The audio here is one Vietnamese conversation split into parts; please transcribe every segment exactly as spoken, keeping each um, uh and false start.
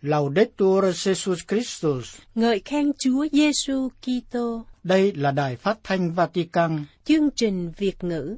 Laudetur Jesus Christus. Ngợi khen Chúa Giêsu Kitô. Đây là Đài Phát thanh Vatican. Chương trình Việt ngữ.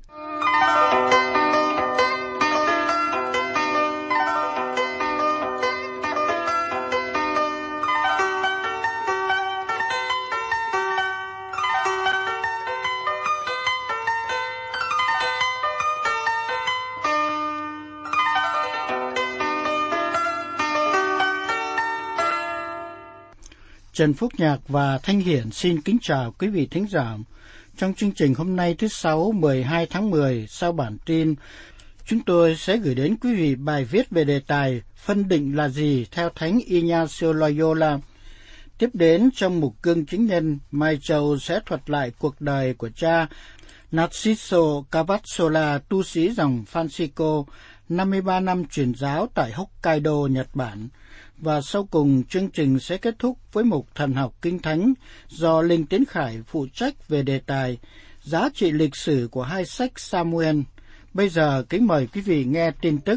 Trần Phúc Nhạc và Thanh Hiển xin kính chào quý vị thính giả. Trong chương trình hôm nay thứ Sáu mười hai tháng mười, sau bản tin, chúng tôi sẽ gửi đến quý vị bài viết về đề tài phân định là gì theo Thánh Ignacio Loyola. Tiếp đến trong mục Gương Chứng Nhân, Mai Châu sẽ thuật lại cuộc đời của cha Narciso Cavazzola, tu sĩ dòng Francisco, năm mươi ba năm truyền giáo tại Hokkaido, Nhật Bản. Và sau cùng, chương trình sẽ kết thúc với mục Thần học Kinh Thánh do Linh Tiến Khải phụ trách về đề tài giá trị lịch sử của hai sách Samuel. Bây giờ, kính mời quý vị nghe tin tức.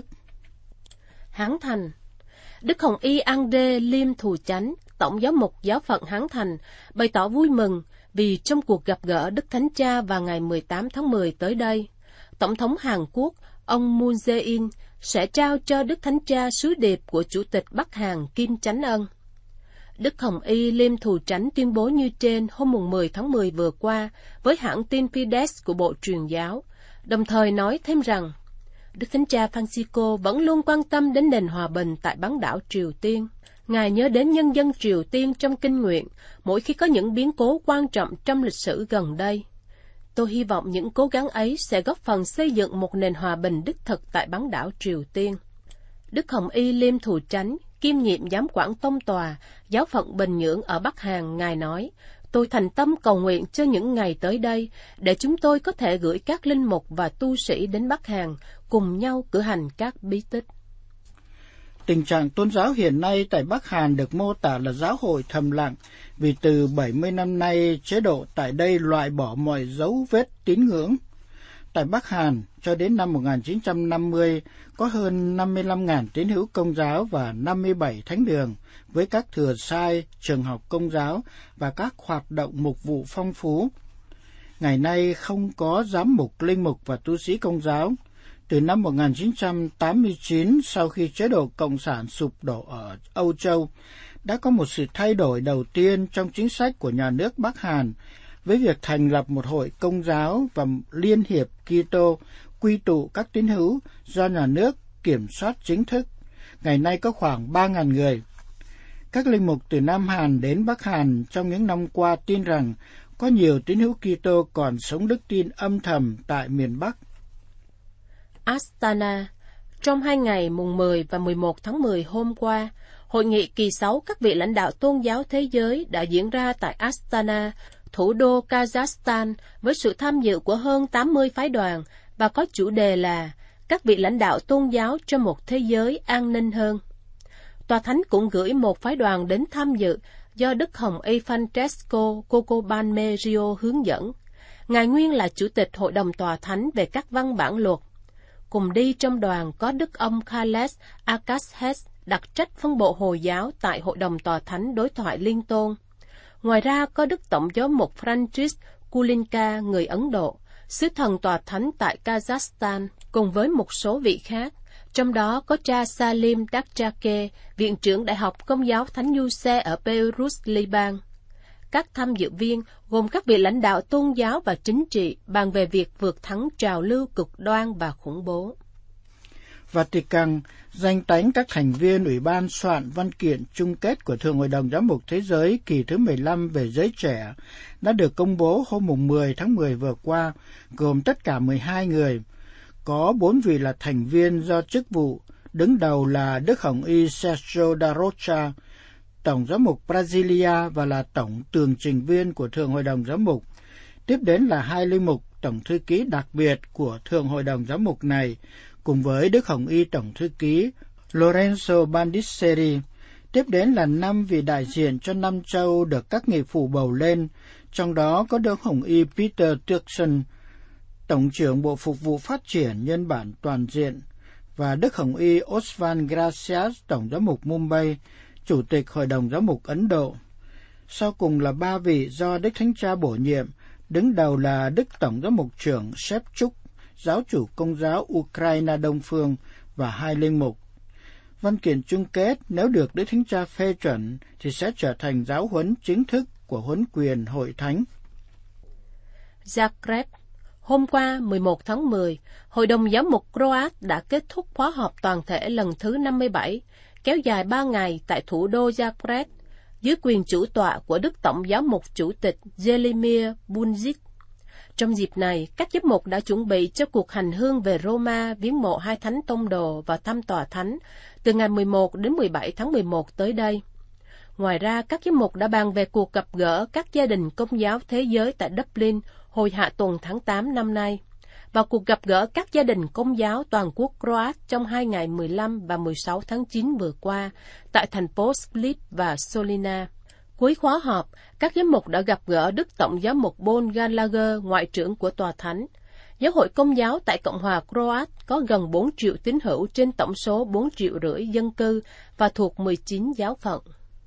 Hán Thành. Đức Hồng Y André Liêm Thù Chánh, Tổng giám mục giáo phận Hán Thành, bày tỏ vui mừng vì trong cuộc gặp gỡ Đức Thánh Cha vào ngày mười tám tháng mười tới đây, Tổng thống Hàn Quốc, ông Moon Jae-in, sẽ trao cho Đức Thánh Cha sứ điệp của Chủ tịch Bắc Hàn Kim Chánh Ân. Đức Hồng Y Liêm Thù Chánh tuyên bố như trên hôm mười tháng mười vừa qua với hãng tin Fides của Bộ Truyền giáo, đồng thời nói thêm rằng Đức Thánh Cha Francisco vẫn luôn quan tâm đến nền hòa bình tại bán đảo Triều Tiên. Ngài nhớ đến nhân dân Triều Tiên trong kinh nguyện mỗi khi có những biến cố quan trọng trong lịch sử gần đây. Tôi hy vọng những cố gắng ấy sẽ góp phần xây dựng một nền hòa bình đích thực tại bán đảo Triều Tiên. Đức Hồng Y Liêm Thù Chánh, kiêm nhiệm giám quản tông tòa, giáo phận Bình Nhưỡng ở Bắc Hàn, Ngài nói, tôi thành tâm cầu nguyện cho những ngày tới đây, để chúng tôi có thể gửi các linh mục và tu sĩ đến Bắc Hàn, cùng nhau cử hành các bí tích. Tình trạng tôn giáo hiện nay tại Bắc Hàn được mô tả là giáo hội thầm lặng, vì từ bảy mươi năm nay, chế độ tại đây loại bỏ mọi dấu vết tín ngưỡng. Tại Bắc Hàn, cho đến năm một nghìn chín trăm năm mươi, có hơn năm mươi lăm nghìn tín hữu Công giáo và năm mươi bảy thánh đường, với các thừa sai, trường học Công giáo và các hoạt động mục vụ phong phú. Ngày nay không có giám mục, linh mục và tu sĩ Công giáo. Từ năm một nghìn chín trăm tám mươi chín, sau khi chế độ Cộng sản sụp đổ ở Âu Châu, đã có một sự thay đổi đầu tiên trong chính sách của nhà nước Bắc Hàn với việc thành lập một hội Công giáo và Liên hiệp Kitô quy tụ các tín hữu do nhà nước kiểm soát chính thức. Ngày nay có khoảng ba nghìn người. Các linh mục từ Nam Hàn đến Bắc Hàn trong những năm qua tin rằng có nhiều tín hữu Kitô còn sống đức tin âm thầm tại miền Bắc. Astana. Trong hai ngày mùng mười và mười một tháng mười hôm qua, Hội nghị kỳ sáu các vị lãnh đạo tôn giáo thế giới đã diễn ra tại Astana, thủ đô Kazakhstan, với sự tham dự của hơn tám mươi phái đoàn và có chủ đề là các vị lãnh đạo tôn giáo cho một thế giới an ninh hơn. Tòa Thánh cũng gửi một phái đoàn đến tham dự do Đức Hồng Y Francesco Cocobalmerio hướng dẫn. Ngài nguyên là Chủ tịch Hội đồng Tòa Thánh về các văn bản luật. Cùng đi trong đoàn có Đức ông Khaled Akashes, đặc trách phân bộ Hồi giáo tại Hội đồng Tòa Thánh Đối thoại Liên Tôn. Ngoài ra có Đức Tổng giám mục Francis Kulinka, người Ấn Độ, sứ thần Tòa Thánh tại Kazakhstan, cùng với một số vị khác, trong đó có cha Salim Dakjake, viện trưởng Đại học Công giáo Thánh Giuse ở Beirut, Liban. Các tham dự viên gồm các vị lãnh đạo tôn giáo và chính trị bàn về việc vượt thắng trào lưu cực đoan và khủng bố. Vatican, danh tánh các thành viên Ủy ban soạn văn kiện chung kết của Thượng Hội đồng Giám mục Thế giới kỳ thứ mười lăm về giới trẻ đã được công bố hôm mười tháng mười vừa qua, gồm tất cả mười hai người. Có bốn vị là thành viên do chức vụ, đứng đầu là Đức Hồng Y Sergio da Rocha, Tổng giám mục Brasilia và là Tổng tường trình viên của Thượng Hội đồng Giám mục. Tiếp đến là hai linh mục Tổng thư ký đặc biệt của Thượng Hội đồng Giám mục này, cùng với Đức Hồng Y Tổng thư ký Lorenzo Bandisseri. Tiếp đến là năm vị đại diện cho năm châu được các nghị phụ bầu lên, trong đó có Đức Hồng Y Peter Turkson, Tổng trưởng Bộ Phục vụ Phát triển Nhân bản Toàn diện, và Đức Hồng Y Osvaldo Gracias, Tổng giám mục Mumbai, Chủ tịch Hội đồng Giám mục Ấn Độ. Sau cùng là ba vị do Đức Thánh Cha bổ nhiệm, đứng đầu là Đức Tổng Giám mục trưởng Shevchuk, giáo chủ Công giáo Ukraine Đông Phương và hai linh mục. Văn kiện chung kết nếu được Đức Thánh Cha phê chuẩn thì sẽ trở thành giáo huấn chính thức của huấn quyền Hội Thánh. Zagreb. Hôm qua mười một tháng mười, Hội đồng Giám mục Croat đã kết thúc khóa họp toàn thể lần thứ năm mươi bảy, kéo dài ba ngày tại thủ đô Zagreb, dưới quyền chủ tọa của Đức Tổng Giám mục Chủ tịch Jelimir Bunzic. Trong dịp này, các giám mục đã chuẩn bị cho cuộc hành hương về Roma viếng mộ hai thánh tông đồ và thăm tòa thánh từ ngày mười một đến mười bảy tháng mười một tới đây. Ngoài ra, các giám mục đã bàn về cuộc gặp gỡ các gia đình Công giáo thế giới tại Dublin hồi hạ tuần tháng tám năm nay, và cuộc gặp gỡ các gia đình Công giáo toàn quốc Croat trong hai ngày mười lăm và mười sáu tháng chín vừa qua tại thành phố Split và Solina. Cuối khóa họp, các giám mục đã gặp gỡ Đức Tổng Giám mục Paul Gallagher, ngoại trưởng của Tòa Thánh. Giáo hội Công giáo tại Cộng hòa Croat có gần bốn triệu tín hữu trên tổng số bốn triệu rưỡi dân cư và thuộc mười chín giáo phận.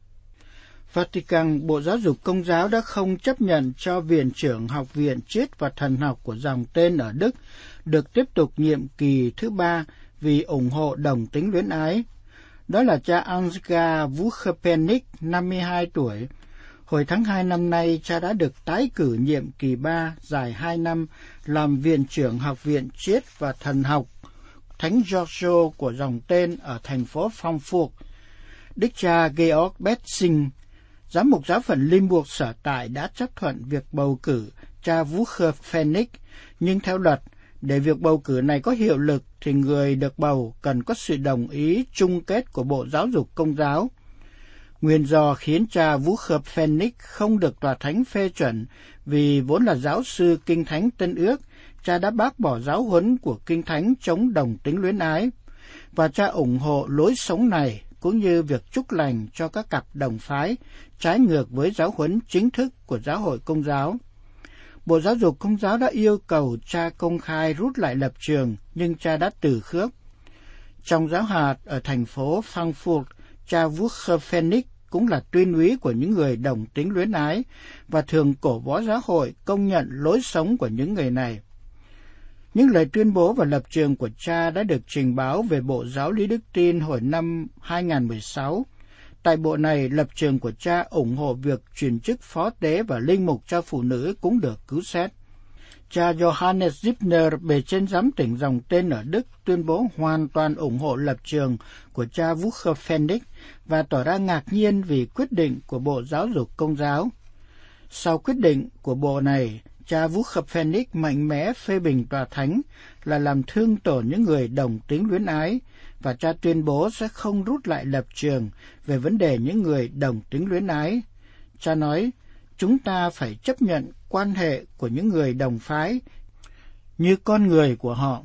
Vatican, Bộ Giáo dục Công giáo đã không chấp nhận cho Viện trưởng Học viện Triết và Thần học của dòng tên ở Đức được tiếp tục nhiệm kỳ thứ ba vì ủng hộ đồng tính luyến ái. Đó là cha Ansgar Vuchepennik, năm mươi hai tuổi. Hồi tháng hai năm nay, cha đã được tái cử nhiệm kỳ ba, dài hai năm, làm Viện trưởng Học viện Triết và Thần học Thánh Giorgio của dòng tên ở thành phố Frankfurt. Đức cha Georg Betzing, giám mục giáo phận Limburg sở tại, đã chấp thuận việc bầu cử cha Vuchepennik, nhưng theo luật, để việc bầu cử này có hiệu lực thì người được bầu cần có sự đồng ý chung kết của Bộ Giáo dục Công giáo. Nguyên do khiến cha Vuchepennik không được Tòa Thánh phê chuẩn vì vốn là giáo sư Kinh Thánh Tân Ước, cha đã bác bỏ giáo huấn của Kinh Thánh chống đồng tính luyến ái, và cha ủng hộ lối sống này cũng như việc chúc lành cho các cặp đồng phái, trái ngược với giáo huấn chính thức của Giáo hội Công giáo. Bộ Giáo dục Công giáo đã yêu cầu cha công khai rút lại lập trường, nhưng cha đã từ khước. Trong giáo hạt ở thành phố Frankfurt, cha Vuchepennik cũng là tuyên úy của những người đồng tính luyến ái và thường cổ võ giáo hội công nhận lối sống của những người này. Những lời tuyên bố và lập trường của cha đã được trình báo về Bộ Giáo lý Đức tin hồi năm hai không một sáu. Tại bộ này, lập trường của cha ủng hộ việc chuyển chức phó tế và linh mục cho phụ nữ cũng được cứu xét. Cha Johannes Zipner, bề trên giám tỉnh dòng tên ở Đức, tuyên bố hoàn toàn ủng hộ lập trường của cha Vuchepennik và tỏ ra ngạc nhiên vì quyết định của Bộ Giáo dục Công giáo. Sau quyết định của bộ này, cha Vuchepennik mạnh mẽ phê bình Tòa Thánh là làm thương tổn những người đồng tính luyến ái, và cha tuyên bố sẽ không rút lại lập trường về vấn đề những người đồng tính luyến ái. Cha nói, chúng ta phải chấp nhận quan hệ của những người đồng phái như con người của họ.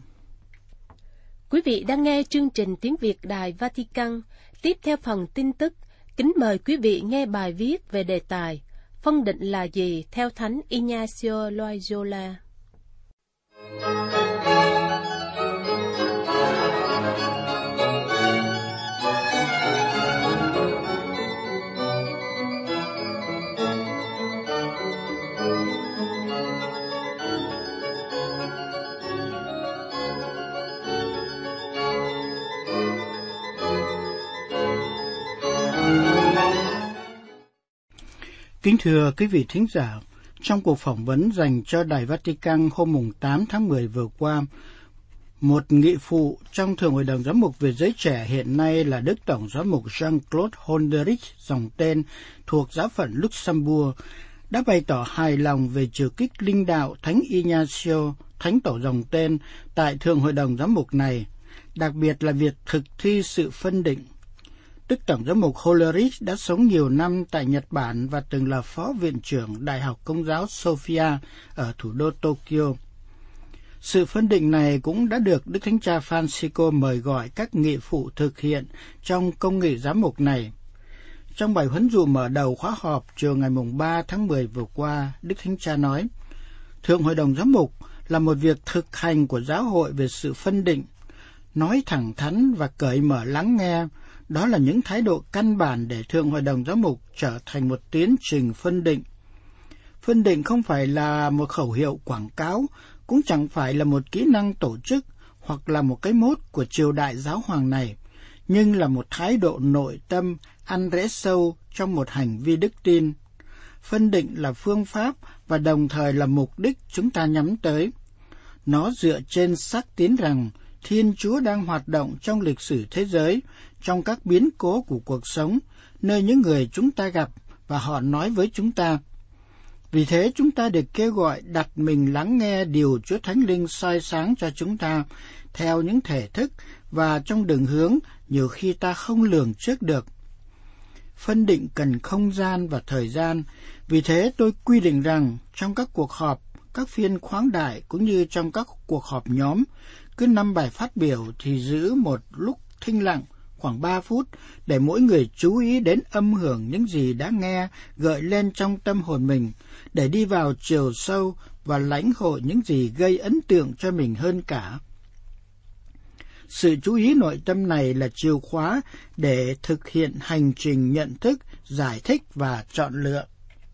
Quý vị đang nghe chương trình Tiếng Việt Đài Vatican. Tiếp theo phần tin tức, kính mời quý vị nghe bài viết về đề tài phân định là gì theo Thánh Ignacio Loyola. Kính thưa quý vị thính giả, trong cuộc phỏng vấn dành cho Đài Vatican hôm tám tháng mười vừa qua, một nghị phụ trong Thượng Hội đồng Giám mục về giới trẻ hiện nay là Đức Tổng Giám mục Jean-Claude Honderich, dòng tên thuộc giáo phận Luxembourg, đã bày tỏ hài lòng về trừ kích linh đạo Thánh Ignacio, Thánh Tổ dòng tên, tại Thượng Hội đồng Giám mục này, đặc biệt là việc thực thi sự phân định. Đức Tổng Giám mục Hollerich đã sống nhiều năm tại Nhật Bản và từng là Phó Viện trưởng Đại học Công giáo Sophia ở thủ đô Tokyo. Sự phân định này cũng đã được Đức Thánh Cha Francisco mời gọi các nghị phụ thực hiện trong công nghị giám mục này. Trong bài huấn dụ mở đầu khóa họp chiều ngày ba tháng mười vừa qua, Đức Thánh Cha nói, Thượng Hội đồng Giám mục là một việc thực hành của giáo hội về sự phân định, nói thẳng thắn và cởi mở lắng nghe, Đó là những thái độ căn bản để Thượng Hội đồng Giám mục trở thành một tiến trình phân định. Phân định không phải là một khẩu hiệu quảng cáo, cũng chẳng phải là một kỹ năng tổ chức hoặc là một cái mốt của triều đại giáo hoàng này, nhưng là một thái độ nội tâm ăn rễ sâu trong một hành vi đức tin. Phân định là phương pháp và đồng thời là mục đích chúng ta nhắm tới. Nó dựa trên xác tín rằng Thiên Chúa đang hoạt động trong lịch sử thế giới, trong các biến cố của cuộc sống, nơi những người chúng ta gặp và họ nói với chúng ta. Vì thế chúng ta được kêu gọi đặt mình lắng nghe điều Chúa Thánh Linh soi sáng cho chúng ta theo những thể thức và trong đường hướng nhiều khi ta không lường trước được. Phân định cần không gian và thời gian, vì thế tôi quy định rằng trong các cuộc họp, các phiên khoáng đại cũng như trong các cuộc họp nhóm, cứ năm bài phát biểu thì giữ một lúc thinh lặng khoảng ba phút để mỗi người chú ý đến âm hưởng những gì đã nghe gợi lên trong tâm hồn mình, để đi vào chiều sâu và lãnh hội những gì gây ấn tượng cho mình hơn cả. Sự chú ý nội tâm này là chìa khóa để thực hiện hành trình nhận thức, giải thích và chọn lựa.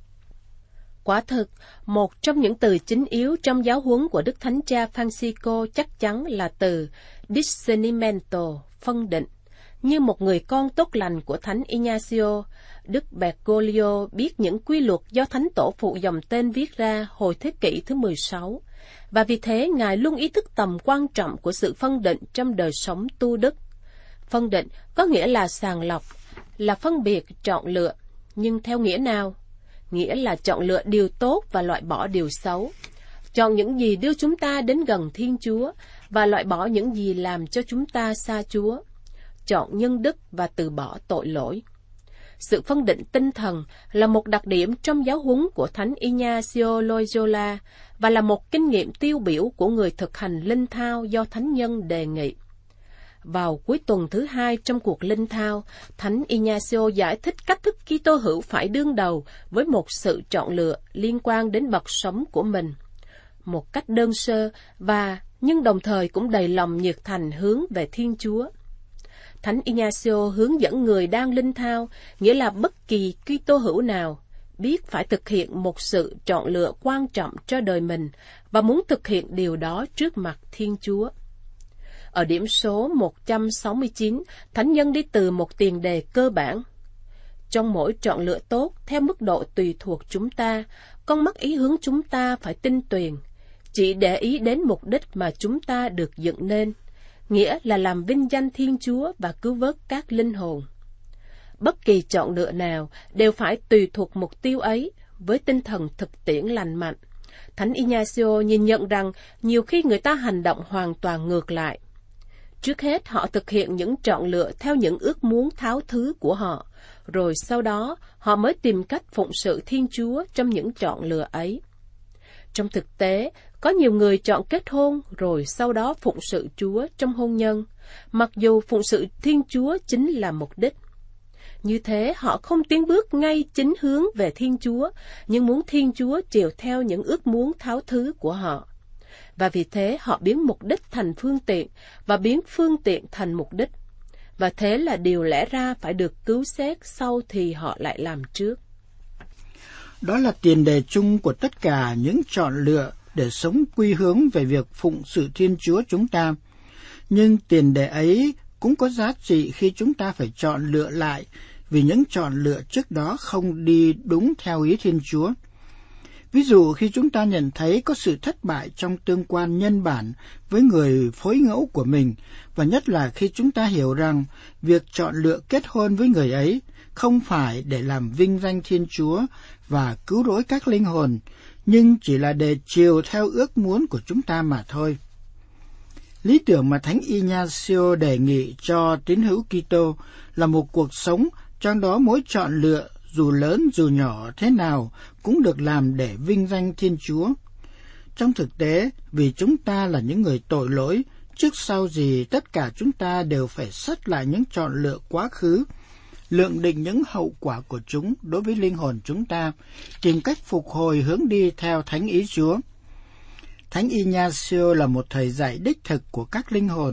Quả thực, một trong những từ chính yếu trong giáo huấn của Đức Thánh Cha Francisco chắc chắn là từ discernimento, phân định. Như một người con tốt lành của Thánh Ignacio, Đức Bergoglio biết những quy luật do Thánh Tổ phụ dòng tên viết ra hồi thế kỷ thứ mười sáu, và vì thế Ngài luôn ý thức tầm quan trọng của sự phân định trong đời sống tu đức. Phân định có nghĩa là sàng lọc, là phân biệt, chọn lựa, nhưng theo nghĩa nào? Nghĩa là chọn lựa điều tốt và loại bỏ điều xấu. Chọn những gì đưa chúng ta đến gần Thiên Chúa và loại bỏ những gì làm cho chúng ta xa Chúa. Chọn nhân đức và từ bỏ tội lỗi. Sự phân định tinh thần là một đặc điểm trong giáo huấn của Thánh Ignacio Loyola và là một kinh nghiệm tiêu biểu của người thực hành linh thao do Thánh Nhân đề nghị. Vào cuối tuần thứ hai trong cuộc linh thao, Thánh Ignacio giải thích cách thức Kitô hữu phải đương đầu với một sự chọn lựa liên quan đến bậc sống của mình, một cách đơn sơ và nhưng đồng thời cũng đầy lòng nhiệt thành hướng về Thiên Chúa. Thánh Ignacio hướng dẫn người đang linh thao, nghĩa là bất kỳ Kitô hữu nào, biết phải thực hiện một sự chọn lựa quan trọng cho đời mình và muốn thực hiện điều đó trước mặt Thiên Chúa. Ở điểm số một trăm sáu mươi chín, Thánh Nhân đi từ một tiền đề cơ bản. Trong mỗi chọn lựa tốt, theo mức độ tùy thuộc chúng ta, con mắt ý hướng chúng ta phải tinh tuyền, chỉ để ý đến mục đích mà chúng ta được dựng nên, nghĩa là làm vinh danh Thiên Chúa và cứu vớt các linh hồn. Bất kỳ chọn lựa nào đều phải tùy thuộc mục tiêu ấy với tinh thần thực tiễn lành mạnh. Thánh Ignacio nhìn nhận rằng nhiều khi người ta hành động hoàn toàn ngược lại. Trước hết họ thực hiện những chọn lựa theo những ước muốn tháo thứ của họ, rồi sau đó họ mới tìm cách phụng sự Thiên Chúa trong những chọn lựa ấy. Trong thực tế, có nhiều người chọn kết hôn rồi sau đó phụng sự Chúa trong hôn nhân, mặc dù phụng sự Thiên Chúa chính là mục đích. Như thế họ không tiến bước ngay chính hướng về Thiên Chúa, nhưng muốn Thiên Chúa chiều theo những ước muốn tháo thứ của họ. Và vì thế họ biến mục đích thành phương tiện, và biến phương tiện thành mục đích. Và thế là điều lẽ ra phải được cứu xét sau thì họ lại làm trước. Đó là tiền đề chung của tất cả những chọn lựa để sống quy hướng về việc phụng sự Thiên Chúa chúng ta. Nhưng tiền đề ấy cũng có giá trị khi chúng ta phải chọn lựa lại, vì những chọn lựa trước đó không đi đúng theo ý Thiên Chúa. Ví dụ khi chúng ta nhận thấy có sự thất bại trong tương quan nhân bản với người phối ngẫu của mình, và nhất là khi chúng ta hiểu rằng việc chọn lựa kết hôn với người ấy không phải để làm vinh danh Thiên Chúa và cứu rỗi các linh hồn, nhưng chỉ là để chiều theo ước muốn của chúng ta mà thôi. Lý tưởng mà Thánh Ignacio đề nghị cho tín hữu Kitô là một cuộc sống trong đó mỗi chọn lựa, dù lớn dù nhỏ thế nào, cũng được làm để vinh danh Thiên Chúa. Trong thực tế, vì chúng ta là những người tội lỗi, trước sau gì tất cả chúng ta đều phải xét lại những chọn lựa quá khứ, lượng định những hậu quả của chúng đối với linh hồn chúng ta, tìm cách phục hồi hướng đi theo thánh ý Chúa. Thánh Ignacio là một thầy dạy đích thực của các linh hồn,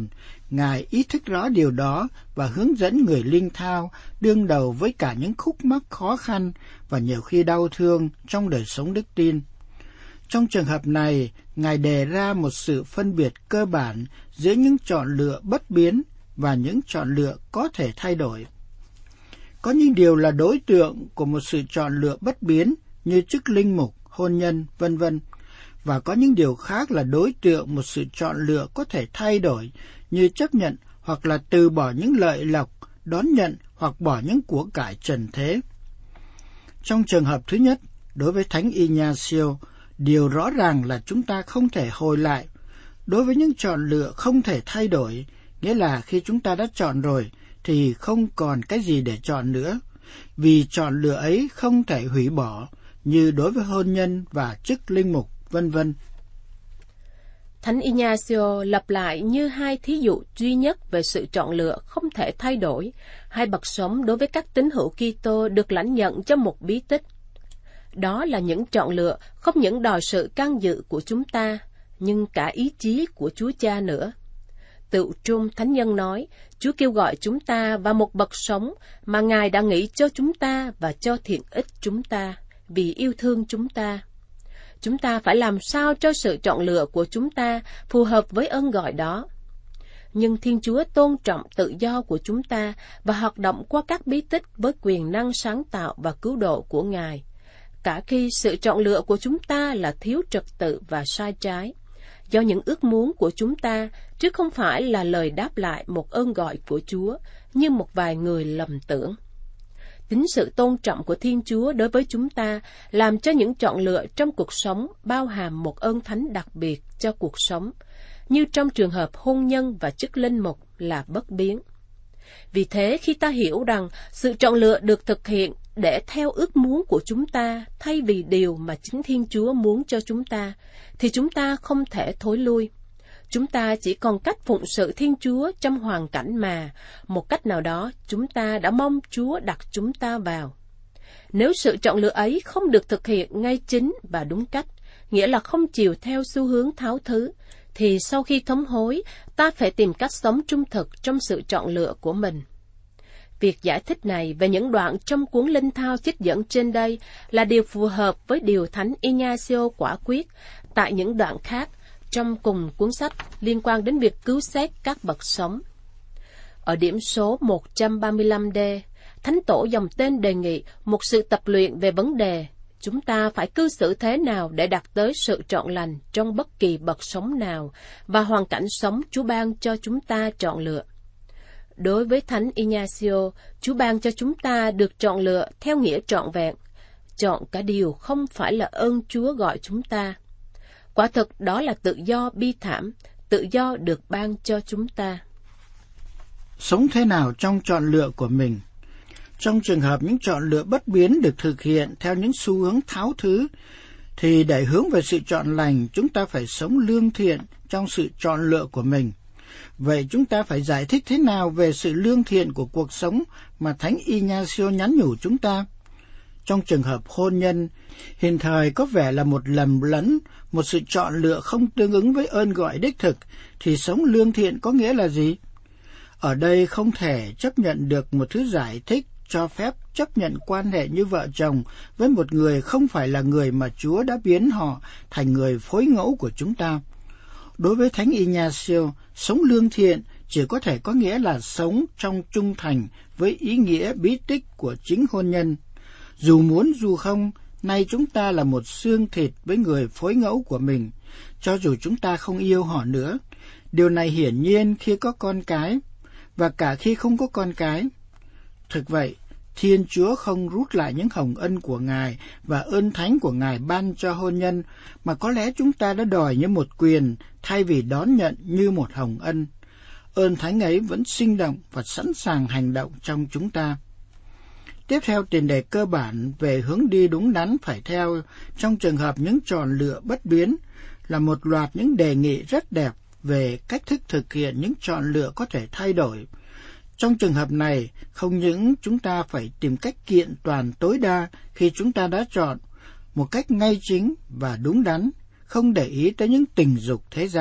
Ngài ý thức rõ điều đó và hướng dẫn người linh thao đương đầu với cả những khúc mắc khó khăn và nhiều khi đau thương trong đời sống đức tin. Trong trường hợp này, Ngài đề ra một sự phân biệt cơ bản giữa những chọn lựa bất biến và những chọn lựa có thể thay đổi. Có những điều là đối tượng của một sự chọn lựa bất biến như chức linh mục, hôn nhân, vân vân, và có những điều khác là đối tượng một sự chọn lựa có thể thay đổi như chấp nhận hoặc là từ bỏ những lợi lộc, đón nhận hoặc bỏ những của cải trần thế. Trong trường hợp thứ nhất, đối với Thánh Ignacio, điều rõ ràng là chúng ta không thể hồi lại. Đối với những chọn lựa không thể thay đổi, nghĩa là khi chúng ta đã chọn rồi thì không còn cái gì để chọn nữa, vì chọn lựa ấy không thể hủy bỏ, như đối với hôn nhân và chức linh mục, vân vân. Thánh Ignacio lặp lại như hai thí dụ duy nhất về sự chọn lựa không thể thay đổi, hai bậc sống đối với các tín hữu Kitô được lãnh nhận trong một bí tích. Đó là những chọn lựa không những đòi sự can dự của chúng ta, nhưng cả ý chí của Chúa Cha nữa. Tựu trung Thánh Nhân nói, Chúa kêu gọi chúng ta vào một bậc sống mà Ngài đã nghĩ cho chúng ta và cho thiện ích chúng ta, vì yêu thương chúng ta. Chúng ta phải làm sao cho sự chọn lựa của chúng ta phù hợp với ơn gọi đó. Nhưng Thiên Chúa tôn trọng tự do của chúng ta và hoạt động qua các bí tích với quyền năng sáng tạo và cứu độ của Ngài, cả khi sự chọn lựa của chúng ta là thiếu trật tự và sai trái, do những ước muốn của chúng ta, chứ không phải là lời đáp lại một ơn gọi của Chúa, như một vài người lầm tưởng. Tính sự tôn trọng của Thiên Chúa đối với chúng ta làm cho những chọn lựa trong cuộc sống bao hàm một ơn thánh đặc biệt cho cuộc sống, như trong trường hợp hôn nhân và chức linh mục là bất biến. Vì thế, khi ta hiểu rằng sự chọn lựa được thực hiện để theo ước muốn của chúng ta thay vì điều mà chính Thiên Chúa muốn cho chúng ta, thì chúng ta không thể thối lui. Chúng ta chỉ còn cách phụng sự Thiên Chúa trong hoàn cảnh mà, một cách nào đó, chúng ta đã mong Chúa đặt chúng ta vào. Nếu sự chọn lựa ấy không được thực hiện ngay chính và đúng cách, nghĩa là không chiều theo xu hướng tháo thứ, thì sau khi thống hối, ta phải tìm cách sống trung thực trong sự chọn lựa của mình. Việc giải thích này về những đoạn trong cuốn Linh Thao trích dẫn trên đây là điều phù hợp với điều Thánh Ignacio quả quyết tại những đoạn khác trong cùng cuốn sách liên quan đến việc cứu xét các bậc sống. Ở điểm số một trăm ba mươi lăm D, Thánh Tổ dòng tên đề nghị một sự tập luyện về vấn đề chúng ta phải cư xử thế nào để đạt tới sự trọn lành trong bất kỳ bậc sống nào và hoàn cảnh sống Chúa ban cho chúng ta chọn lựa. Đối với Thánh Ignacio, Chúa ban cho chúng ta được chọn lựa theo nghĩa trọn vẹn. Chọn cả điều không phải là ơn Chúa gọi chúng ta. Quả thực đó là tự do bi thảm, tự do được ban cho chúng ta. Sống thế nào trong chọn lựa của mình? Trong trường hợp những chọn lựa bất biến được thực hiện theo những xu hướng tháo thứ, thì để hướng về sự chọn lành, chúng ta phải sống lương thiện trong sự chọn lựa của mình. Vậy chúng ta phải giải thích thế nào về sự lương thiện của cuộc sống mà Thánh Ignacio nhắn nhủ chúng ta? Trong trường hợp hôn nhân, hiện thời có vẻ là một lầm lẫn, một sự chọn lựa không tương ứng với ơn gọi đích thực, thì sống lương thiện có nghĩa là gì? Ở đây không thể chấp nhận được một thứ giải thích cho phép chấp nhận quan hệ như vợ chồng với một người không phải là người mà Chúa đã biến họ thành người phối ngẫu của chúng ta. Đối với Thánh Ignacio, sống lương thiện chỉ có thể có nghĩa là sống trong trung thành với ý nghĩa bí tích của chính hôn nhân. Dù muốn dù không, nay chúng ta là một xương thịt với người phối ngẫu của mình, cho dù chúng ta không yêu họ nữa. Điều này hiển nhiên khi có con cái, và cả khi không có con cái. Thực vậy, Thiên Chúa không rút lại những hồng ân của Ngài và ơn thánh của Ngài ban cho hôn nhân, mà có lẽ chúng ta đã đòi như một quyền thay vì đón nhận như một hồng ân. Ơn thánh ấy vẫn sinh động và sẵn sàng hành động trong chúng ta. Tiếp theo, tiền đề cơ bản về hướng đi đúng đắn phải theo trong trường hợp những chọn lựa bất biến là một loạt những đề nghị rất đẹp về cách thức thực hiện những chọn lựa có thể thay đổi. Trong trường hợp này, không những chúng ta phải tìm cách kiện toàn tối đa khi chúng ta đã chọn, một cách ngay chính và đúng đắn, không để ý tới những tình dục thế gian,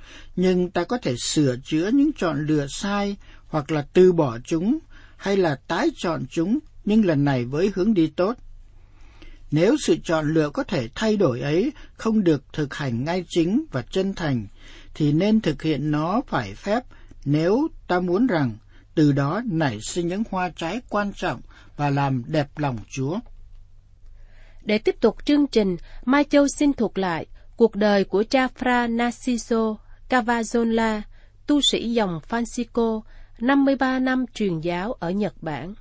nhưng ta có thể sửa chữa những chọn lựa sai hoặc là từ bỏ chúng hay là tái chọn chúng, nhưng lần này với hướng đi tốt. Nếu sự chọn lựa có thể thay đổi ấy không được thực hành ngay chính và chân thành, thì nên thực hiện nó phải phép nếu ta muốn rằng từ đó nảy sinh những hoa trái quan trọng và làm đẹp lòng Chúa. Để tiếp tục chương trình, Mai Châu xin thuật lại cuộc đời của cha Fra Narciso Cavazzonla, tu sĩ dòng Francisco, năm mươi ba năm truyền giáo ở Nhật Bản.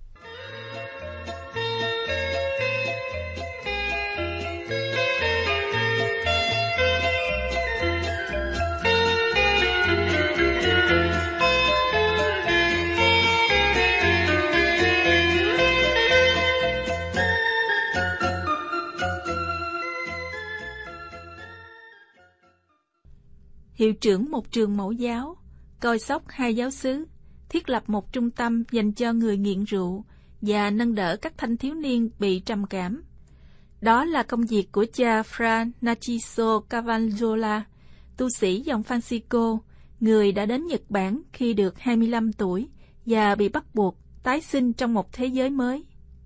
Hiệu trưởng một trường mẫu giáo, coi sóc hai giáo xứ, thiết lập một trung tâm dành cho người nghiện rượu và nâng đỡ các thanh thiếu niên bị trầm cảm. Đó là công việc của cha Fra Narciso Cavazzonla, tu sĩ dòng Francisco, người đã đến Nhật Bản khi được hai mươi lăm tuổi và bị bắt buộc tái sinh trong một thế giới mới.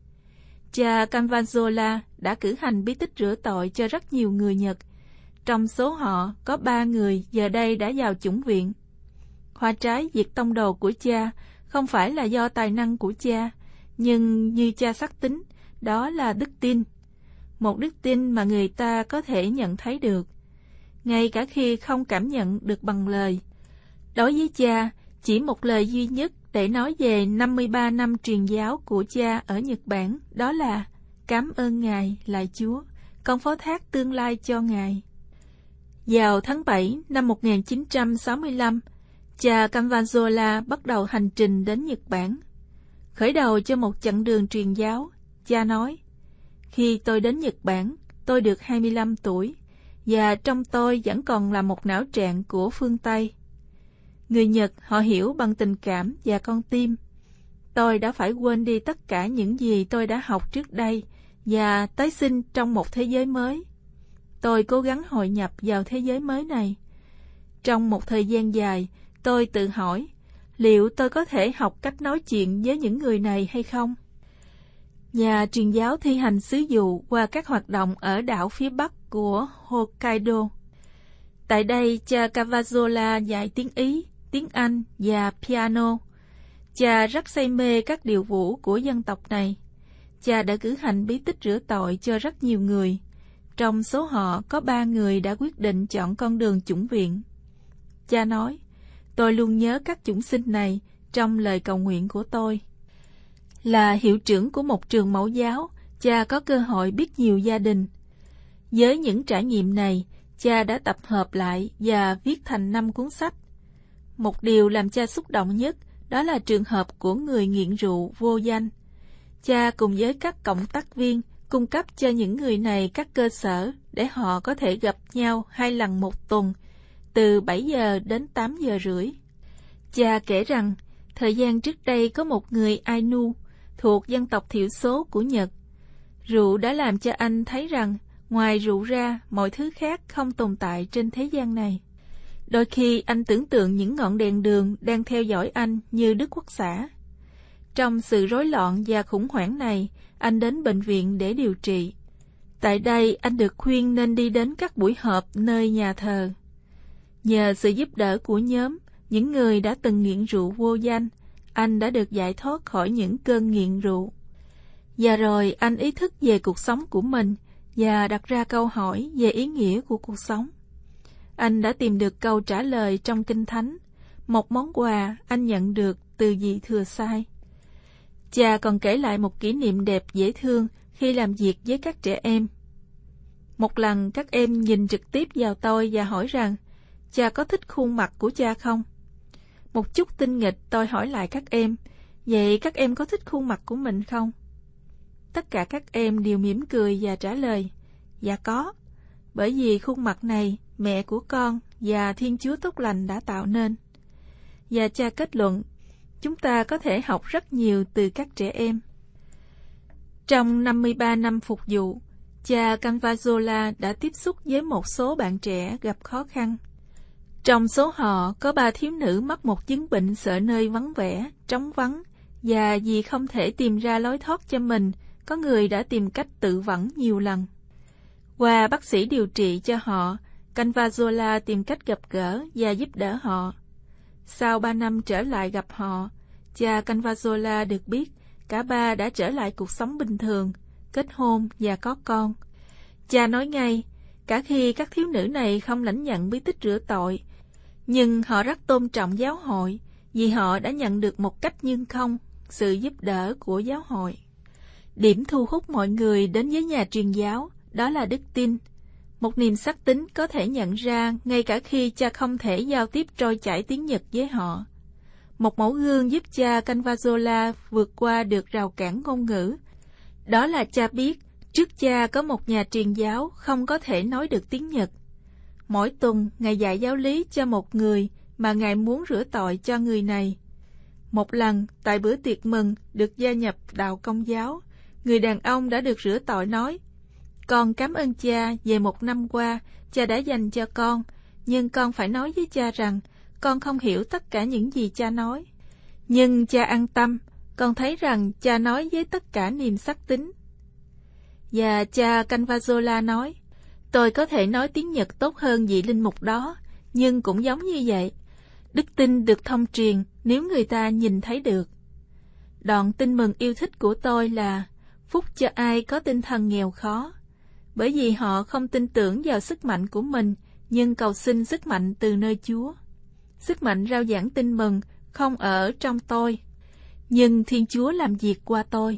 Cha Cavazzonla đã cử hành bí tích rửa tội cho rất nhiều người Nhật. Trong số họ có ba người giờ đây đã vào chủng viện. Hoa trái diệt tông đồ của cha không phải là do tài năng của cha, nhưng như cha xác tín, đó là đức tin. Một đức tin mà người ta có thể nhận thấy được, ngay cả khi không cảm nhận được bằng lời. Đối với cha, chỉ một lời duy nhất để nói về năm mươi ba năm truyền giáo của cha ở Nhật Bản, đó là cảm ơn Ngài là Chúa, con phó thác tương lai cho Ngài. Vào tháng bảy năm một nghìn chín trăm sáu mươi lăm, cha Cavazzonla bắt đầu hành trình đến Nhật Bản. Khởi đầu cho một chặng đường truyền giáo, cha nói, khi tôi đến Nhật Bản, tôi được hai mươi lăm tuổi, và trong tôi vẫn còn là một não trạng của phương Tây. Người Nhật họ hiểu bằng tình cảm và con tim. Tôi đã phải quên đi tất cả những gì tôi đã học trước đây và tái sinh trong một thế giới mới. Tôi cố gắng hội nhập vào thế giới mới này. Trong một thời gian dài, tôi tự hỏi, liệu tôi có thể học cách nói chuyện với những người này hay không? Nhà truyền giáo thi hành sứ vụ qua các hoạt động ở đảo phía bắc của Hokkaido. Tại đây, cha Cavazzonla dạy tiếng Ý, tiếng Anh và piano. Cha rất say mê các điệu vũ của dân tộc này. Cha đã cử hành bí tích rửa tội cho rất nhiều người. Trong số họ có ba người đã quyết định chọn con đường chủng viện. Cha nói, tôi luôn nhớ các chủng sinh này trong lời cầu nguyện của tôi. Là hiệu trưởng của một trường mẫu giáo, cha có cơ hội biết nhiều gia đình. Với những trải nghiệm này, cha đã tập hợp lại và viết thành năm cuốn sách. Một điều làm cha xúc động nhất đó là trường hợp của người nghiện rượu vô danh. Cha cùng với các cộng tác viên cung cấp cho những người này các cơ sở để họ có thể gặp nhau hai lần một tuần, từ bảy giờ đến tám giờ rưỡi. Cha kể rằng, thời gian trước đây có một người Ainu thuộc dân tộc thiểu số của Nhật. Rượu đã làm cho anh thấy rằng, ngoài rượu ra, mọi thứ khác không tồn tại trên thế gian này. Đôi khi anh tưởng tượng những ngọn đèn đường đang theo dõi anh như Đức Quốc xã. Trong sự rối loạn và khủng hoảng này, anh đến bệnh viện để điều trị. Tại đây, anh được khuyên nên đi đến các buổi họp nơi nhà thờ. Nhờ sự giúp đỡ của nhóm, những người đã từng nghiện rượu vô danh, anh đã được giải thoát khỏi những cơn nghiện rượu. Và rồi anh ý thức về cuộc sống của mình và đặt ra câu hỏi về ý nghĩa của cuộc sống. Anh đã tìm được câu trả lời trong Kinh Thánh, một món quà anh nhận được từ vị thừa sai. Cha còn kể lại một kỷ niệm đẹp dễ thương khi làm việc với các trẻ em. Một lần các em nhìn trực tiếp vào tôi và hỏi rằng, cha có thích khuôn mặt của cha không? Một chút tinh nghịch tôi hỏi lại các em, vậy các em có thích khuôn mặt của mình không? Tất cả các em đều mỉm cười và trả lời, dạ có, bởi vì khuôn mặt này mẹ của con và Thiên Chúa tốt lành đã tạo nên. Và cha kết luận, chúng ta có thể học rất nhiều từ các trẻ em. Trong năm mươi ba năm phục vụ, cha Cavazzonla đã tiếp xúc với một số bạn trẻ gặp khó khăn. Trong số họ có ba thiếu nữ mắc một chứng bệnh sợ nơi vắng vẻ, trống vắng, và vì không thể tìm ra lối thoát cho mình, có người đã tìm cách tự vẫn nhiều lần. Qua bác sĩ điều trị cho họ, Cannavacciuolo tìm cách gặp gỡ và giúp đỡ họ. Sau ba năm trở lại gặp họ, cha Cannavacciuolo được biết cả ba đã trở lại cuộc sống bình thường, kết hôn và có con. Cha nói ngay, cả khi các thiếu nữ này không lãnh nhận bí tích rửa tội, nhưng họ rất tôn trọng giáo hội vì họ đã nhận được một cách nhưng không sự giúp đỡ của giáo hội. Điểm thu hút mọi người đến với nhà truyền giáo đó là đức tin, một niềm sắc tín có thể nhận ra ngay cả khi cha không thể giao tiếp trôi chảy tiếng Nhật với họ. Một mẫu gương giúp cha Cannavacciuolo vượt qua được rào cản ngôn ngữ. Đó là cha biết trước cha có một nhà truyền giáo không có thể nói được tiếng Nhật. Mỗi tuần, Ngài dạy giáo lý cho một người mà Ngài muốn rửa tội cho người này. Một lần, tại bữa tiệc mừng được gia nhập đạo Công giáo, người đàn ông đã được rửa tội nói, con cảm ơn cha về một năm qua cha đã dành cho con, nhưng con phải nói với cha rằng con không hiểu tất cả những gì cha nói. Nhưng cha an tâm, con thấy rằng cha nói với tất cả niềm sắc tín. Và cha Cannavacciuolo nói, tôi có thể nói tiếng Nhật tốt hơn vị linh mục đó, nhưng cũng giống như vậy. Đức tin được thông truyền nếu người ta nhìn thấy được. Đoạn tin mừng yêu thích của tôi là phúc cho ai có tinh thần nghèo khó, bởi vì họ không tin tưởng vào sức mạnh của mình, nhưng cầu xin sức mạnh từ nơi Chúa. Sức mạnh rao giảng tin mừng không ở trong tôi, nhưng Thiên Chúa làm việc qua tôi.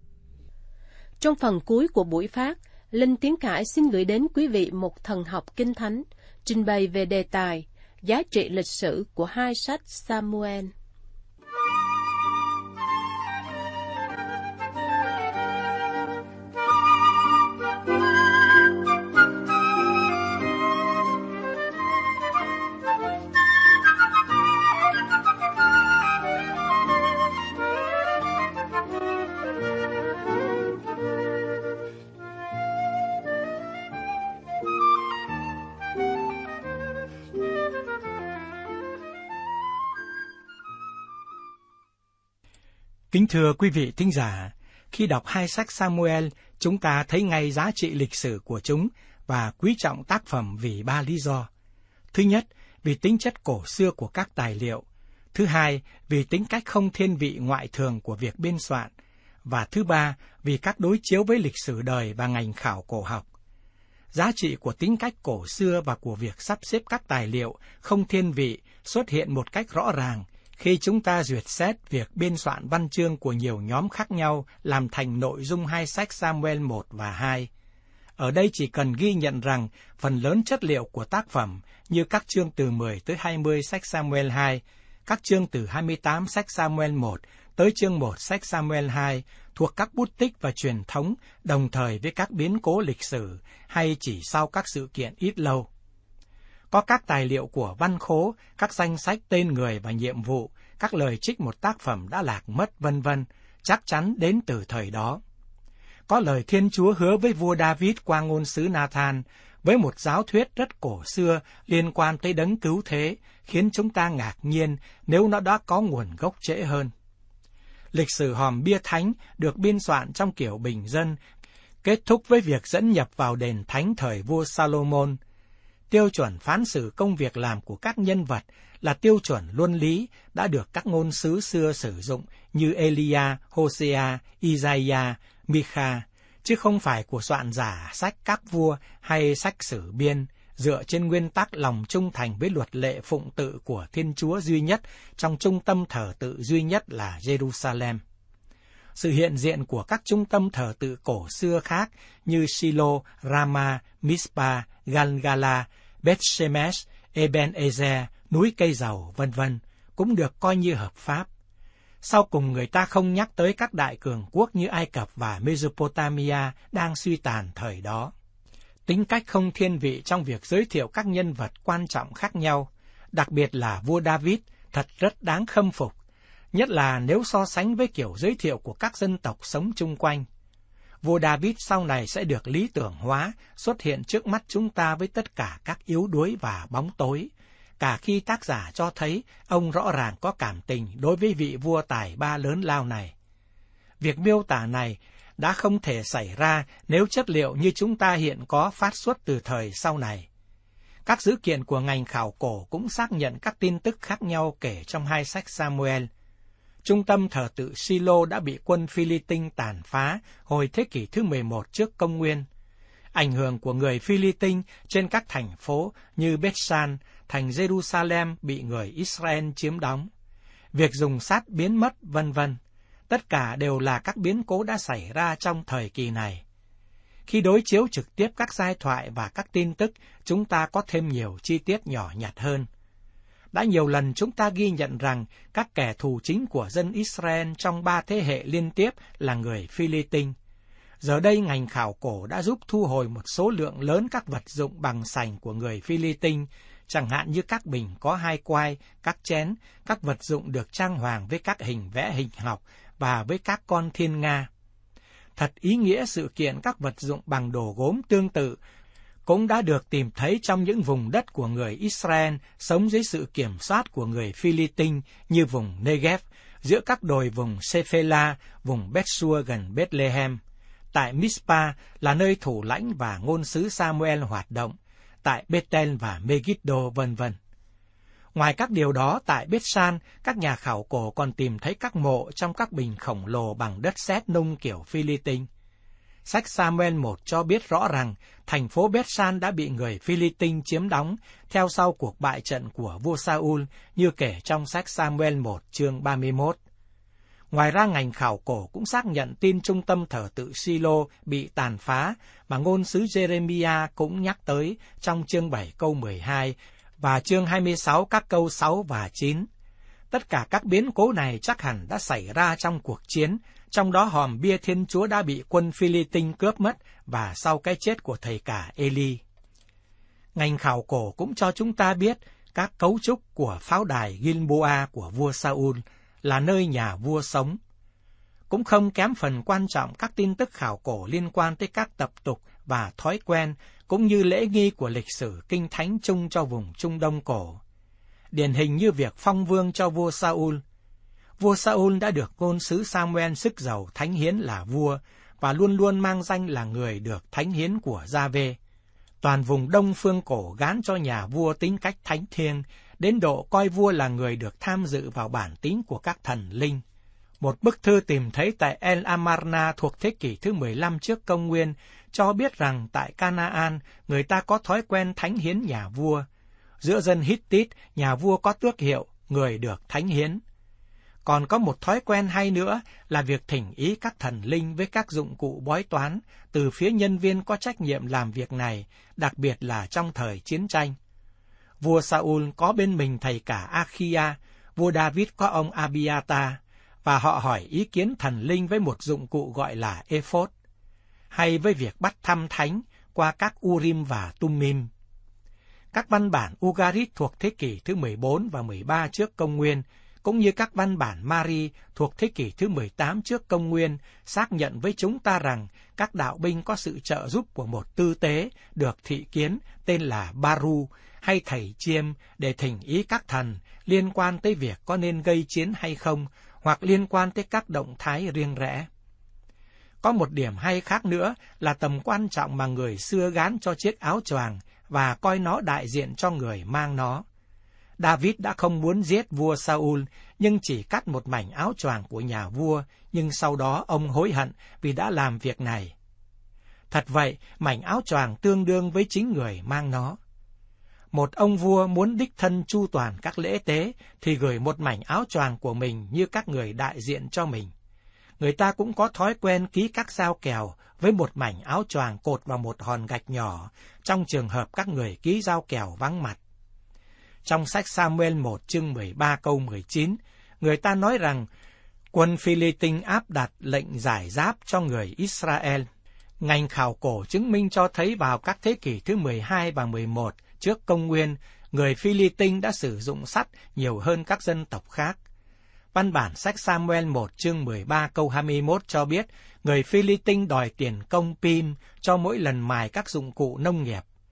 Trong phần cuối của buổi phát, Linh Tiến Khải xin gửi đến quý vị một thần học kinh thánh, trình bày về đề tài giá trị lịch sử của hai sách Samuel. Kính thưa quý vị thính giả, khi đọc hai sách Samuel, chúng ta thấy ngay giá trị lịch sử của chúng và quý trọng tác phẩm vì ba lý do. Thứ nhất, vì tính chất cổ xưa của các tài liệu. Thứ hai, vì tính cách không thiên vị ngoại thường của việc biên soạn. Và thứ ba, vì các đối chiếu với lịch sử đời và ngành khảo cổ học. Giá trị của tính cách cổ xưa và của việc sắp xếp các tài liệu không thiên vị xuất hiện một cách rõ ràng khi chúng ta duyệt xét việc biên soạn văn chương của nhiều nhóm khác nhau làm thành nội dung hai sách Samuel một và hai. Ở đây chỉ cần ghi nhận rằng phần lớn chất liệu của tác phẩm như các chương từ mười tới hai mươi sách Samuel hai, các chương từ hai mươi tám sách Samuel một tới chương một sách Samuel hai thuộc các bút tích và truyền thống đồng thời với các biến cố lịch sử hay chỉ sau các sự kiện ít lâu. Có các tài liệu của văn khố, các danh sách tên người và nhiệm vụ, các lời trích một tác phẩm đã lạc mất vân vân, chắc chắn đến từ thời đó. Có lời Thiên Chúa hứa với vua David qua ngôn sứ Nathan, với một giáo thuyết rất cổ xưa liên quan tới đấng cứu thế, khiến chúng ta ngạc nhiên nếu nó đã có nguồn gốc trễ hơn. Lịch sử hòm bia thánh được biên soạn trong kiểu bình dân, kết thúc với việc dẫn nhập vào đền thánh thời vua Salomon. Tiêu chuẩn phán xử công việc làm của các nhân vật là tiêu chuẩn luân lý đã được các ngôn sứ xưa sử dụng như Elia, Hosea, Isaiah, Micha, chứ không phải của soạn giả sách các vua hay sách sử biên, dựa trên nguyên tắc lòng trung thành với luật lệ phụng tự của Thiên Chúa duy nhất trong trung tâm thờ tự duy nhất là Jerusalem. Sự hiện diện của các trung tâm thờ tự cổ xưa khác như Silo, Rama, Mispa, Galgala, Beth-Shemesh, Eben-Ezer, núi cây dầu, vân vân cũng được coi như hợp pháp. Sau cùng người ta không nhắc tới các đại cường quốc như Ai Cập và Mesopotamia đang suy tàn thời đó. Tính cách không thiên vị trong việc giới thiệu các nhân vật quan trọng khác nhau, đặc biệt là vua David, thật rất đáng khâm phục, nhất là nếu so sánh với kiểu giới thiệu của các dân tộc sống chung quanh. Vua David sau này sẽ được lý tưởng hóa, xuất hiện trước mắt chúng ta với tất cả các yếu đuối và bóng tối, cả khi tác giả cho thấy ông rõ ràng có cảm tình đối với vị vua tài ba lớn lao này. Việc miêu tả này đã không thể xảy ra nếu chất liệu như chúng ta hiện có phát xuất từ thời sau này. Các dữ kiện của ngành khảo cổ cũng xác nhận các tin tức khác nhau kể trong hai sách Samuel. Trung tâm thờ tự Silo đã bị quân Phi-li-tinh tàn phá hồi thế kỷ thứ mười một trước công nguyên. Ảnh hưởng của người Phi-li-tinh trên các thành phố như Beth-san, thành Jerusalem bị người Israel chiếm đóng. Việc dùng sắt biến mất, vân vân. Tất cả đều là các biến cố đã xảy ra trong thời kỳ này. Khi đối chiếu trực tiếp các giai thoại và các tin tức, chúng ta có thêm nhiều chi tiết nhỏ nhặt hơn. Đã nhiều lần chúng ta ghi nhận rằng các kẻ thù chính của dân Israel trong ba thế hệ liên tiếp là người Phi-li-tinh. Giờ đây ngành khảo cổ đã giúp thu hồi một số lượng lớn các vật dụng bằng sành của người Phi-li-tinh, chẳng hạn như các bình có hai quai, các chén, các vật dụng được trang hoàng với các hình vẽ hình học và với các con thiên nga. Thật ý nghĩa sự kiện các vật dụng bằng đồ gốm tương tự cũng đã được tìm thấy trong những vùng đất của người Israel sống dưới sự kiểm soát của người Phi-li-tinh như vùng Negev, giữa các đồi vùng Sephela, vùng Bethsua gần Bethlehem. Tại Mizpa là nơi thủ lãnh và ngôn sứ Samuel hoạt động, tại Bethel và Megiddo, vân vân. Ngoài các điều đó, tại Bethsan, các nhà khảo cổ còn tìm thấy các mộ trong các bình khổng lồ bằng đất sét nung kiểu Phi-li-tinh. Sách Samuel một cho biết rõ rằng thành phố Bethsan đã bị người Phi-li-tinh chiếm đóng theo sau cuộc bại trận của vua Saul như kể trong sách Samuel một chương ba mươi mốt. Ngoài ra, ngành khảo cổ cũng xác nhận tin trung tâm thờ tự Silo bị tàn phá mà ngôn sứ Jeremiah cũng nhắc tới trong chương bảy câu mười hai và chương hai mươi sáu các câu sáu và chín. Tất cả các biến cố này chắc hẳn đã xảy ra trong cuộc chiến, trong đó hòm bia Thiên Chúa đã bị quân Phi-li-tinh cướp mất và sau cái chết của thầy cả Eli. Ngành khảo cổ cũng cho chúng ta biết các cấu trúc của pháo đài Gilboa của vua Saul là nơi nhà vua sống. Cũng không kém phần quan trọng các tin tức khảo cổ liên quan tới các tập tục và thói quen cũng như lễ nghi của lịch sử kinh thánh chung cho vùng Trung Đông cổ. Điển hình như việc phong vương cho vua Saul. Vua Saul đã được ngôn sứ Samuel sức giàu thánh hiến là vua và luôn luôn mang danh là người được thánh hiến của Gia-vê. Toàn vùng Đông phương cổ gán cho nhà vua tính cách thánh thiêng, đến độ coi vua là người được tham dự vào bản tính của các thần linh. Một bức thư tìm thấy tại El Amarna thuộc thế kỷ thứ mười lăm trước công nguyên cho biết rằng tại Canaan người ta có thói quen thánh hiến nhà vua. Giữa dân Hittite, nhà vua có tước hiệu người được thánh hiến. Còn có một thói quen hay nữa là việc thỉnh ý các thần linh với các dụng cụ bói toán từ phía nhân viên có trách nhiệm làm việc này, đặc biệt là trong thời chiến tranh. Vua Saul có bên mình thầy cả Achia, vua David có ông Abiatar, và họ hỏi ý kiến thần linh với một dụng cụ gọi là ephod, hay với việc bắt thăm thánh qua các Urim và Tumim. Các văn bản Ugarit thuộc thế kỷ thứ mười bốn và mười ba trước công nguyên, cũng như các văn bản Mari thuộc thế kỷ thứ mười tám trước công nguyên, xác nhận với chúng ta rằng các đạo binh có sự trợ giúp của một tư tế được thị kiến tên là Baru, hay thầy chiêm, để thỉnh ý các thần liên quan tới việc có nên gây chiến hay không, hoặc liên quan tới các động thái riêng rẽ. Có một điểm hay khác nữa là tầm quan trọng mà người xưa gán cho chiếc áo choàng và coi nó đại diện cho người mang nó. David đã không muốn giết vua Saul, nhưng chỉ cắt một mảnh áo choàng của nhà vua, nhưng sau đó ông hối hận vì đã làm việc này. Thật vậy, mảnh áo choàng tương đương với chính người mang nó. Một ông vua muốn đích thân chu toàn các lễ tế thì gửi một mảnh áo choàng của mình như các người đại diện cho mình. Người ta cũng có thói quen ký các giao kèo với một mảnh áo choàng cột vào một hòn gạch nhỏ trong trường hợp các người ký giao kèo vắng mặt. Trong sách Samuel một chương mười ba câu mười chín, người ta nói rằng quân Phi-li-tinh áp đặt lệnh giải giáp cho người Israel. Ngành khảo cổ chứng minh cho thấy vào các thế kỷ thứ mười hai và mười một trước công nguyên, người Phi-li-tinh đã sử dụng sắt nhiều hơn các dân tộc khác. Văn bản sách Samuel một chương mười ba câu hai mươi mốt cho biết người Phi-li-tinh đòi tiền công pim cho mỗi lần mài các dụng cụ nông nghiệp.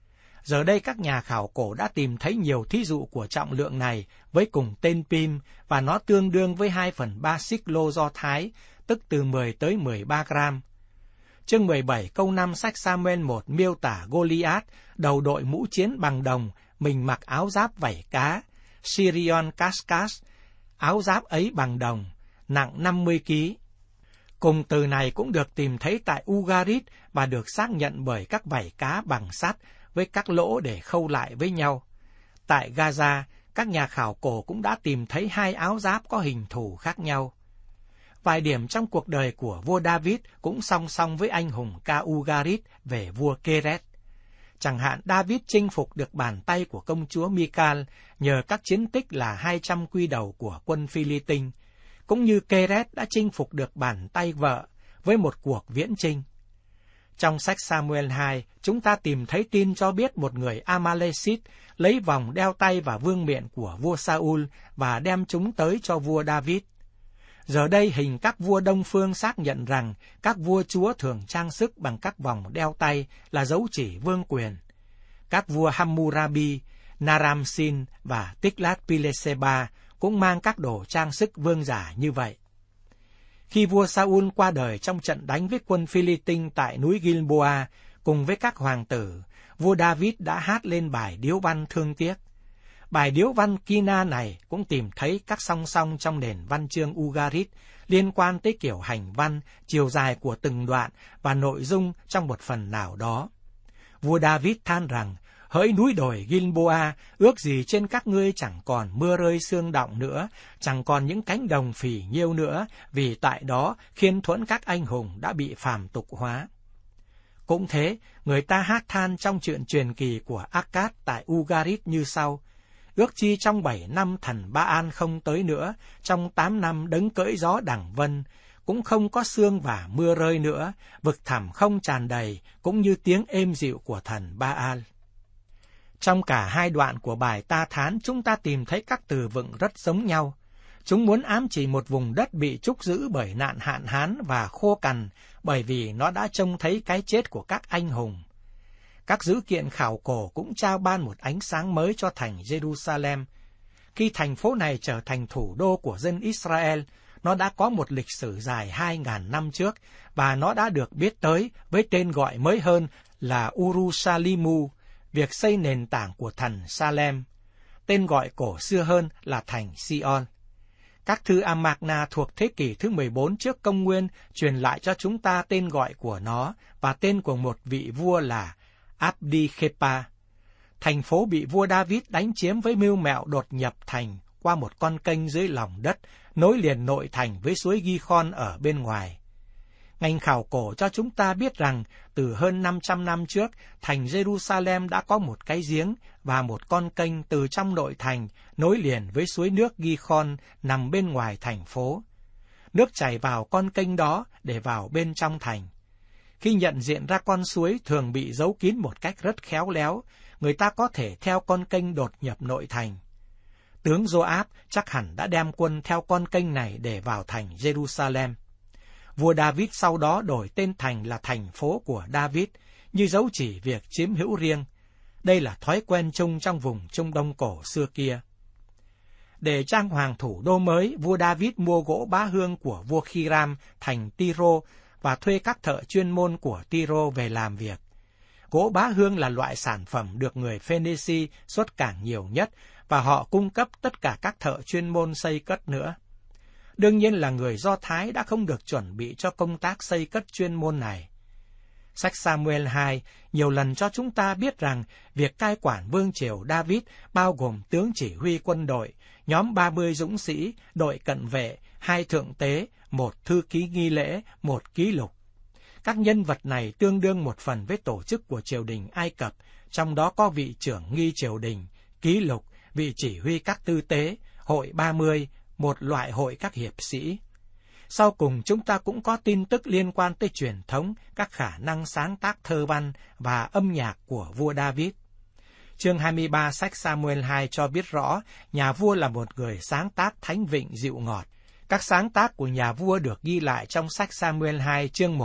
Giờ đây các nhà khảo cổ đã tìm thấy nhiều thí dụ của trọng lượng này với cùng tên pim, và nó tương đương với hai phần ba xích lô Do Thái, tức từ mười tới mười ba gram. Chương mười bảy câu năm sách Sa-mu-el một miêu tả Goliath, đầu đội mũ chiến bằng đồng, mình mặc áo giáp vảy cá, Sirion Cascas, áo giáp ấy bằng đồng, nặng năm mươi ki-lô-gam. Cùng từ này cũng được tìm thấy tại Ugarit và được xác nhận bởi các vảy cá bằng sắt với các lỗ để khâu lại với nhau. Tại Gaza, các nhà khảo cổ cũng đã tìm thấy hai áo giáp có hình thù khác nhau. Vài điểm trong cuộc đời của vua David cũng song song với anh hùng ca Ugarit về vua Keret. Chẳng hạn David chinh phục được bàn tay của công chúa Michal nhờ các chiến tích là hai trăm quy đầu của quân Phi-li-tinh, cũng như Keret đã chinh phục được bàn tay vợ với một cuộc viễn chinh. Trong sách Sa-mu-el hai, chúng ta tìm thấy tin cho biết một người Amalekit lấy vòng đeo tay và vương miện của vua Sa-ul và đem chúng tới cho vua David. Giờ đây hình các vua Đông Phương xác nhận rằng các vua chúa thường trang sức bằng các vòng đeo tay là dấu chỉ vương quyền. Các vua Hammurabi, Naram-Sin và Tiglat-Pileser cũng mang các đồ trang sức vương giả như vậy. Khi vua Sa-ul qua đời trong trận đánh với quân Phi-li-tinh tại núi Gilboa, cùng với các hoàng tử, vua David đã hát lên bài điếu văn thương tiếc. Bài điếu văn Kina này cũng tìm thấy các song song trong nền văn chương Ugarit liên quan tới kiểu hành văn, chiều dài của từng đoạn và nội dung trong một phần nào đó. Vua David than rằng, hỡi núi đồi Gilboa, ước gì trên các ngươi chẳng còn mưa rơi sương đọng nữa, chẳng còn những cánh đồng phì nhiêu nữa, vì tại đó khiên thuẫn các anh hùng đã bị phàm tục hóa. Cũng thế, người ta hát than trong chuyện truyền kỳ của Akkad tại Ugarit như sau: ước chi trong bảy năm thần Ba-an không tới nữa, trong tám năm đấng cưỡi gió đẳng vân, cũng không có sương và mưa rơi nữa, vực thẳm không tràn đầy, cũng như tiếng êm dịu của thần Ba-al. Trong cả hai đoạn của bài ta thán, chúng ta tìm thấy các từ vựng rất giống nhau. Chúng muốn ám chỉ một vùng đất bị trút giữ bởi nạn hạn hán và khô cằn, bởi vì nó đã trông thấy cái chết của các anh hùng. Các dữ kiện khảo cổ cũng trao ban một ánh sáng mới cho thành Jerusalem. Khi thành phố này trở thành thủ đô của dân Israel, nó đã có một lịch sử dài hai ngàn năm trước, và nó đã được biết tới với tên gọi mới hơn là Urusalimu, việc xây nền tảng của thần Salem. Tên gọi cổ xưa hơn là thành Sion. Các thư Amarna thuộc thế kỷ thứ mười bốn trước công nguyên truyền lại cho chúng ta tên gọi của nó và tên của một vị vua là Abdi-Khepa. Thành phố bị vua David đánh chiếm với mưu mẹo đột nhập thành qua một con kênh dưới lòng đất, nối liền nội thành với suối Gihon ở bên ngoài. Ngành khảo cổ cho chúng ta biết rằng từ hơn năm trăm năm trước, thành Jerusalem đã có một cái giếng và một con kênh từ trong nội thành nối liền với suối nước Gihon nằm bên ngoài thành phố. Nước chảy vào con kênh đó để vào bên trong thành. Khi nhận diện ra con suối thường bị giấu kín một cách rất khéo léo, người ta có thể theo con kênh đột nhập nội thành. Tướng Joab chắc hẳn đã đem quân theo con kênh này để vào thành Jerusalem. Vua David sau đó đổi tên thành là thành phố của David, như dấu chỉ việc chiếm hữu riêng. Đây là thói quen chung trong vùng Trung Đông cổ xưa kia. Để trang hoàng thủ đô mới, vua David mua gỗ bá hương của vua Khiram thành Tyro và thuê các thợ chuyên môn của Tyro về làm việc. Gỗ bá hương là loại sản phẩm được người Phoenici xuất cảng nhiều nhất, và họ cung cấp tất cả các thợ chuyên môn xây cất nữa. Đương nhiên là người Do Thái đã không được chuẩn bị cho công tác xây cất chuyên môn này. Sách Sa-mu-el hai nhiều lần cho chúng ta biết rằng việc cai quản vương triều David bao gồm tướng chỉ huy quân đội, nhóm ba mươi dũng sĩ, đội cận vệ, hai thượng tế, một thư ký nghi lễ, một ký lục. Các nhân vật này tương đương một phần với tổ chức của triều đình Ai Cập, trong đó có vị trưởng nghi triều đình, ký lục, vị chỉ huy các tư tế, hội ba mươi, một loại hội các hiệp sĩ. Sau cùng chúng ta cũng có tin tức liên quan tới truyền thống, các khả năng sáng tác thơ văn và âm nhạc của vua David. Chương hai mươi ba sách Sa-mu-el hai cho biết rõ nhà vua là một người sáng tác thánh vịnh dịu ngọt. Các sáng tác của nhà vua được ghi lại trong sách Sa-mu-el hai chương một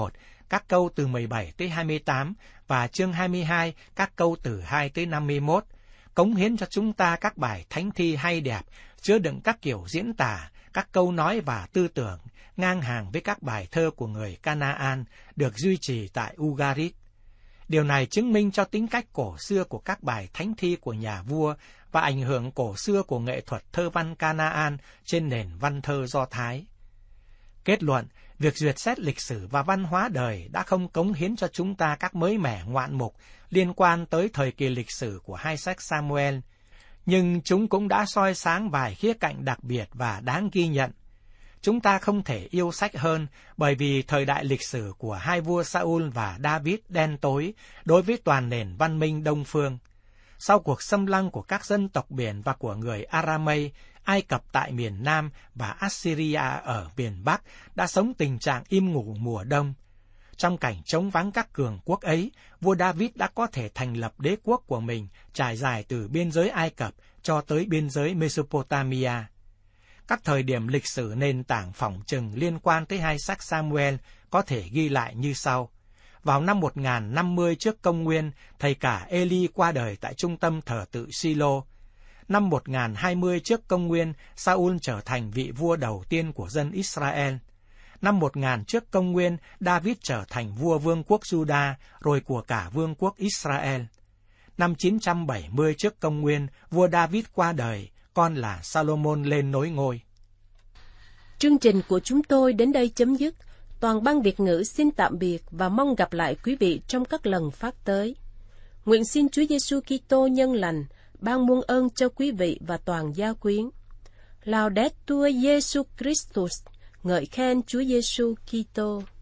các câu từ mười bảy tới hai mươi tám và chương hai mươi hai, các câu từ hai tới năm mươi mốt, cống hiến cho chúng ta các bài thánh thi hay đẹp, chứa đựng các kiểu diễn tả, các câu nói và tư tưởng, ngang hàng với các bài thơ của người Canaan được duy trì tại Ugarit. Điều này chứng minh cho tính cách cổ xưa của các bài thánh thi của nhà vua và ảnh hưởng cổ xưa của nghệ thuật thơ văn Canaan trên nền văn thơ Do Thái. Kết luận, việc duyệt xét lịch sử và văn hóa đời đã không cống hiến cho chúng ta các mới mẻ ngoạn mục liên quan tới thời kỳ lịch sử của hai sách Samuel, nhưng chúng cũng đã soi sáng vài khía cạnh đặc biệt và đáng ghi nhận. Chúng ta không thể yêu sách hơn bởi vì thời đại lịch sử của hai vua Saul và David đen tối đối với toàn nền văn minh Đông Phương. Sau cuộc xâm lăng của các dân tộc biển và của người Aramay, Ai Cập tại miền Nam và Assyria ở miền Bắc đã sống tình trạng im ngủ mùa đông. Trong cảnh trống vắng các cường quốc ấy, vua David đã có thể thành lập đế quốc của mình trải dài từ biên giới Ai Cập cho tới biên giới Mesopotamia. Các thời điểm lịch sử nền tảng phỏng chừng liên quan tới hai sách Samuel có thể ghi lại như sau. Vào năm một nghìn năm mươi trước công nguyên, thầy cả Eli qua đời tại trung tâm thờ tự Silo. Năm một nghìn hai mươi trước công nguyên, Saul trở thành vị vua đầu tiên của dân Israel. Năm một nghìn trước công nguyên, David trở thành vua vương quốc Juda, rồi của cả vương quốc Israel. Năm chín trăm bảy mươi trước công nguyên, vua David qua đời, con là Salomon lên nối ngôi. Chương trình của chúng tôi đến đây chấm dứt. Toàn ban Việt ngữ xin tạm biệt và mong gặp lại quý vị trong các lần phát tới. Nguyện xin Chúa Giêsu Kitô nhân lành ban muôn ơn cho quý vị và toàn gia quyến. Laudetur Jesus Christus, ngợi khen Chúa Giêsu Kitô.